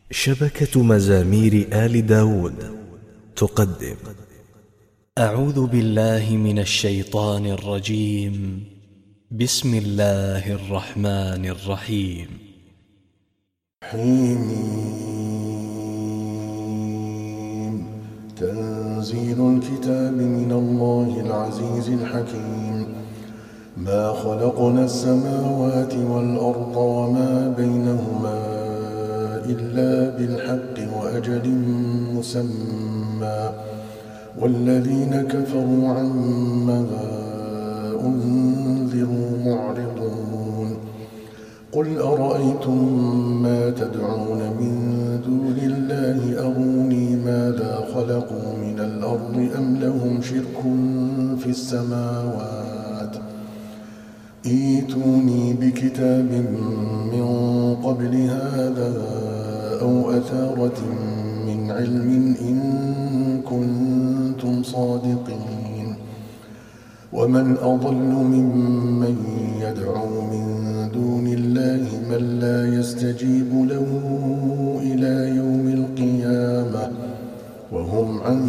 شبكة مزامير آل داود تقدم. أعوذ بالله من الشيطان الرجيم. بسم الله الرحمن الرحيم. حميم. تنزيل الكتاب من الله العزيز الحكيم. ما خلقنا السماوات والأرض وما بينهما إلا بالحق وأجل مسمى، والذين كفروا عما أنذروا معرضون. قل أرأيتم ما تدعون من دون الله أروني ماذا خلقوا من الأرض أم لهم شرك في السماوات، ائتوني بكتاب من قبل هذا أو أثارة من علم إن كنتم صادقين. ومن أضل ممن يدعو من دون الله من لا يستجيب له إلى يوم القيامة وهم عن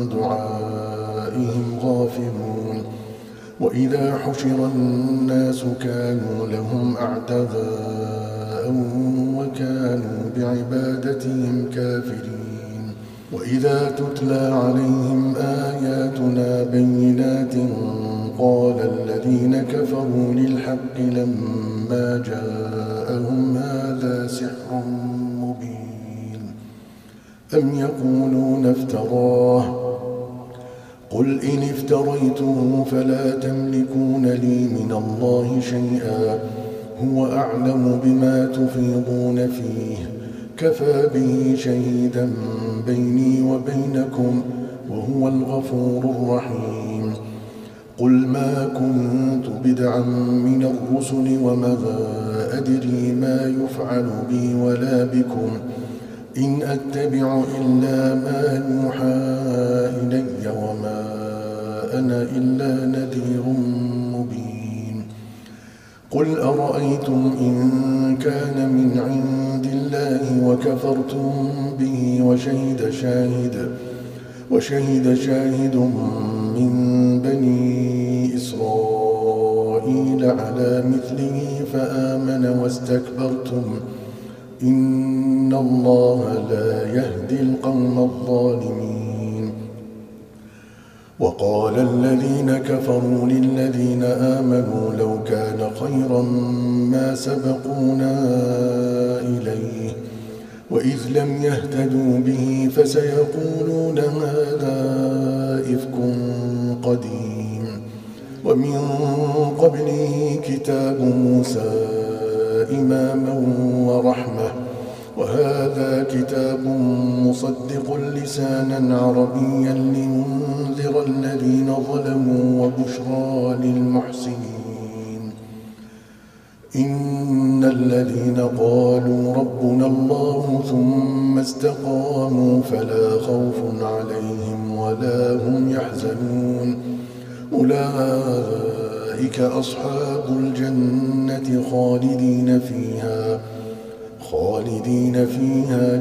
دعائهم غافلون. وإذا حشر الناس كانوا لهم أعداء وكانوا بعبادتهم كافرين. وإذا تتلى عليهم آياتنا بينات قال الذين كفروا للحق لما جاءهم هذا سحر مبين أم يقولون افتراه، قل إن افتريته فلا تملكون لي من الله شيئا هو أعلم بما تفيضون فيه كفى به شهيدا بيني وبينكم وهو الغفور الرحيم. قل ما كنت بدعا من الرسل وما أدري ما يفعل بي ولا بكم إن أتبع إلا ما يوحى إلي وما أنا إلا نذير مبين. قل أرأيتم إن كان من عند الله وكفرتم به وشهد شاهد من بني إسرائيل على مثله فآمن واستكبرتم إن الله لا يهدي القوم الظالمين. وقال الذين كفروا للذين آمنوا لو كان خيرا ما سبقونا إليه وإذ لم يهتدوا به فسيقولون هذا إفك قديم. ومن قبله كتاب موسى إماما ورحمة وهذا كتاب مصدق لسانا عربيا لينذر الذين ظلموا وبشرى للمحسنين. إن الذين قالوا ربنا الله ثم استقاموا فلا خوف عليهم ولا هم يحزنون أولئك أصحاب الجنة خالدين فيها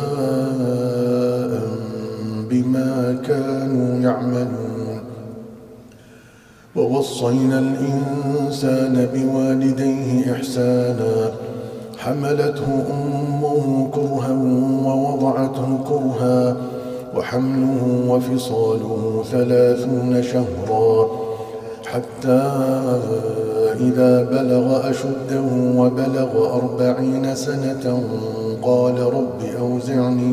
جزاء بما كانوا يعملون. ووصينا الإنسان بوالديه إحسانا حملته أمه كرها ووضعته كرها وحمله وفصاله 30 شهرا حتى إذا بلغ أشده وبلغ 40 سنة قال رب أوزعني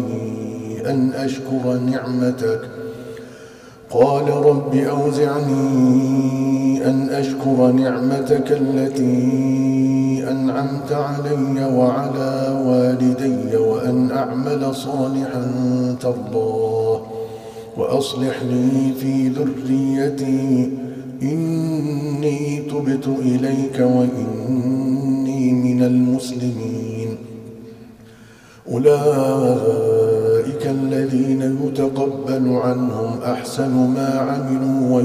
أن أشكر نعمتك التي أنعمت علي وعلى والدي وأن أعمل صالحا ترضاه وأصلح لي في ذريتي إني تبت إليك وإني من المسلمين. أولئك الذين يتقبل عنهم أحسن ما عملوا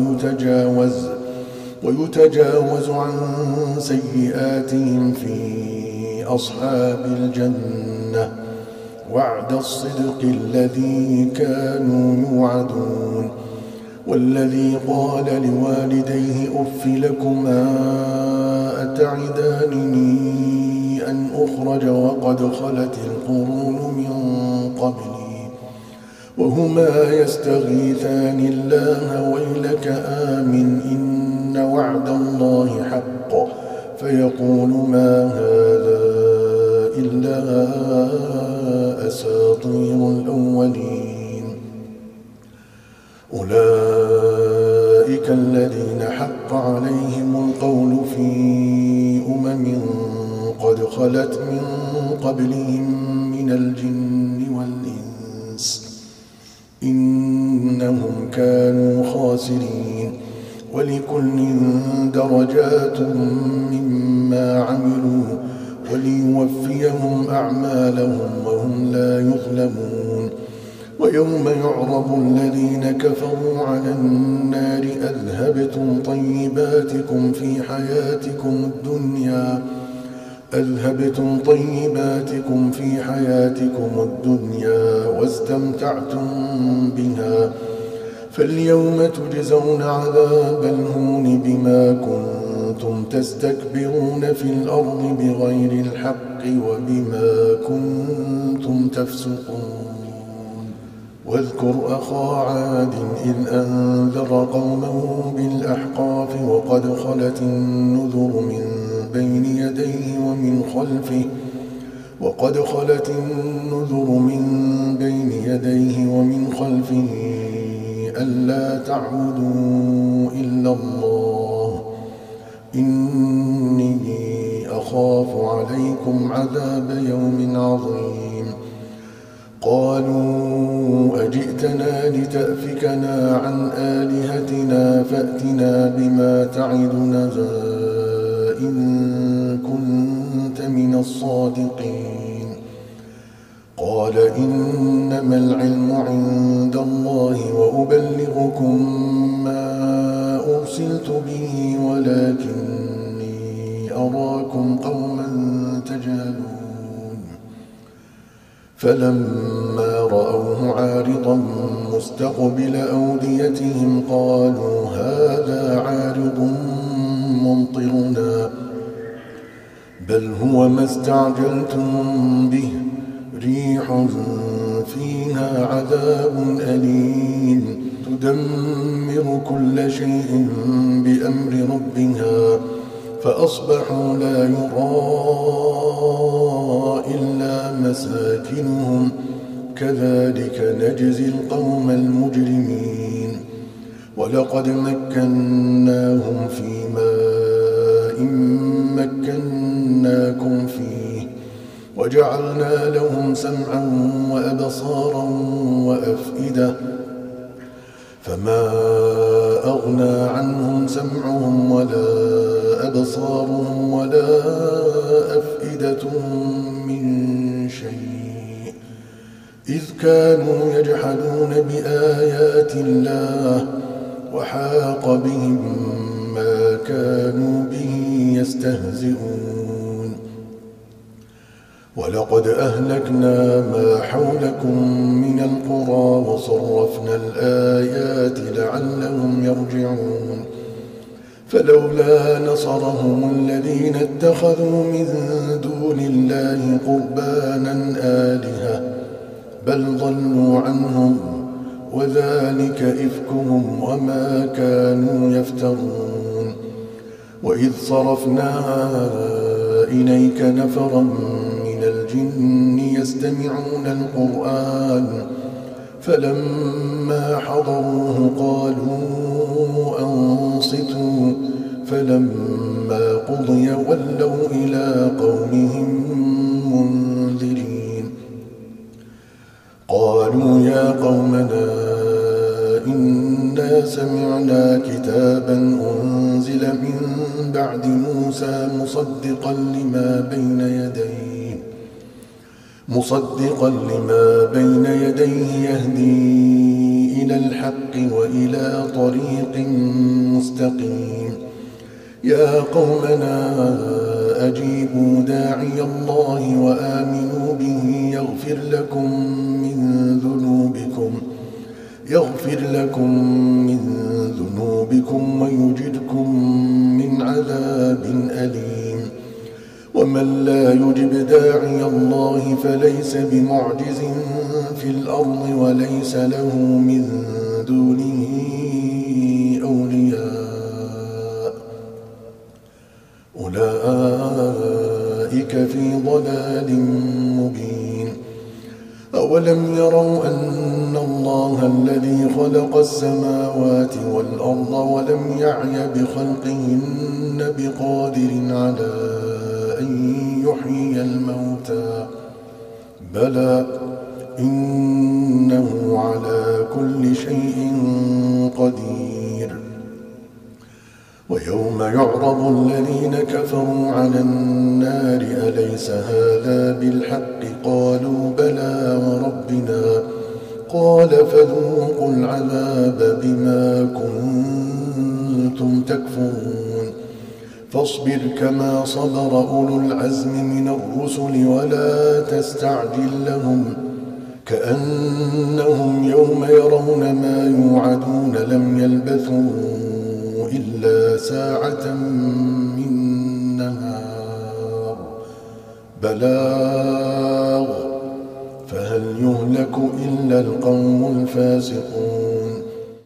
ويتجاوز عن سيئاتهم في أصحاب الجنة وعد الصدق الذي كانوا يوعدون. والذي قال لوالديه أف لكما أتعدانني أن أخرج وقد خلت القرون من قبلي وهما يستغيثان الله ويلك آمن إن وعد الله حق فيقول ما هذا إلا أساطير الأولين. أولئك الذين حق عليهم القول في قد خلت من قبلهم من الجن والإنس إنهم كانوا خاسرين. ولكل درجات مما عملوا وليوفيهم أعمالهم وهم لا يظلمون. ويوم يعرض الذين كفروا على النار أذهبتم طيباتكم في حياتكم الدنيا واستمتعتم بها فاليوم تجزون عذاب الهون بما كنتم تستكبرون في الأرض بغير الحق وبما كنتم تفسقون. واذكر أخا عاد إذ أنذر قومه بالأحقاف وقد خلت النذر من بين يديه ومن خلفه ألا تعبدوا إلا الله إني أخاف عليكم عذاب يوم عظيم. قالوا أجئتنا لتأفكنا عن آلهتنا فأتنا بما تعدنا إن كنت من الصادقين. قال إنما العلم عند الله وأبلغكم ما أرسلت به ولكني أراكم قوما تجهلون. فلما رأوه عارضا مستقبل أوديتهم قالوا هذا عارض ممطرنا بل هو ما استعجلتم به ريح فيها عذاب أليم تدمر كل شيء بأمر ربها فأصبحوا لا يرى إلا مساكنهم كذلك نجزي القوم المجرمين. ولقد مكناهم في ماء مكناكم فيه وجعلنا لهم سمعا وأبصارا وأفئدة فما أغنى عنهم سمعهم ولا أبصارهم ولا أفئدتهم من شيء إذ كانوا يجحدون بآيات الله وحاق بهم ما كانوا به يستهزئون. ولقد أهلكنا ما حولكم من القرى وصرفنا الآيات لعلهم يرجعون. فلولا نصرهم الذين اتخذوا من دون الله قربانا آلهة بل ضلوا عنهم وذلك إفكهم وما كانوا يفترون. وإذ صرفنا إليك نفرا من الجن يستمعون القرآن فلما حضروه قالوا أنصتوا فلما قضي ولوا إلى قومهم منذرين. قالوا يا قومنا إنا سمعنا كتابا أنزل من بعد موسى مصدقا لما بين يديه يهدي إلى الحق وإلى طريق مستقيم. يا قومنا أجيبوا داعي الله وآمنوا به يغفر لكم من ذنوبكم ويجركم من عذاب أليم. ومن لا يجب داعي الله فليس بمعجز في الأرض وليس له من دونه أولياء أولئك في ضلال مبين. أولم يروا أن الله الذي خلق السماوات والأرض ولم يعي بخلقهن بقادر على أن يحيي الموتى بلى إنه على كل شيء قدير. ويوم يعرض الذين كفروا على النار أليس هذا بالحق قالوا بلى وربنا قال فذوقوا العذاب بما كنتم تكفرون. فاصبر كما صبر أولو العزم من الرسل ولا تستعجل لهم كأنهم يوم يرون ما يوعدون لم يلبثوا إلا ساعة من نهار بلاغ فهل يهلك إلا القوم الفاسقون.